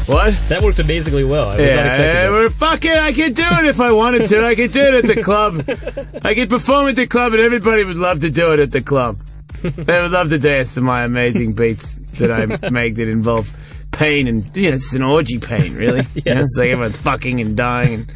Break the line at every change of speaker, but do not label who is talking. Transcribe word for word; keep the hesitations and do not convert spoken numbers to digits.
What?
That worked amazingly well. I was
Yeah,
not expecting
uh,
that.
we're fucking, I could do it if I wanted to. I could do it at the club. I could perform at the club, and everybody would love to do it at the club. They would love to dance to my amazing beats that I make that involve pain and, you know, it's an orgy pain, really.
Yes.
You know, it's like everyone's fucking and dying and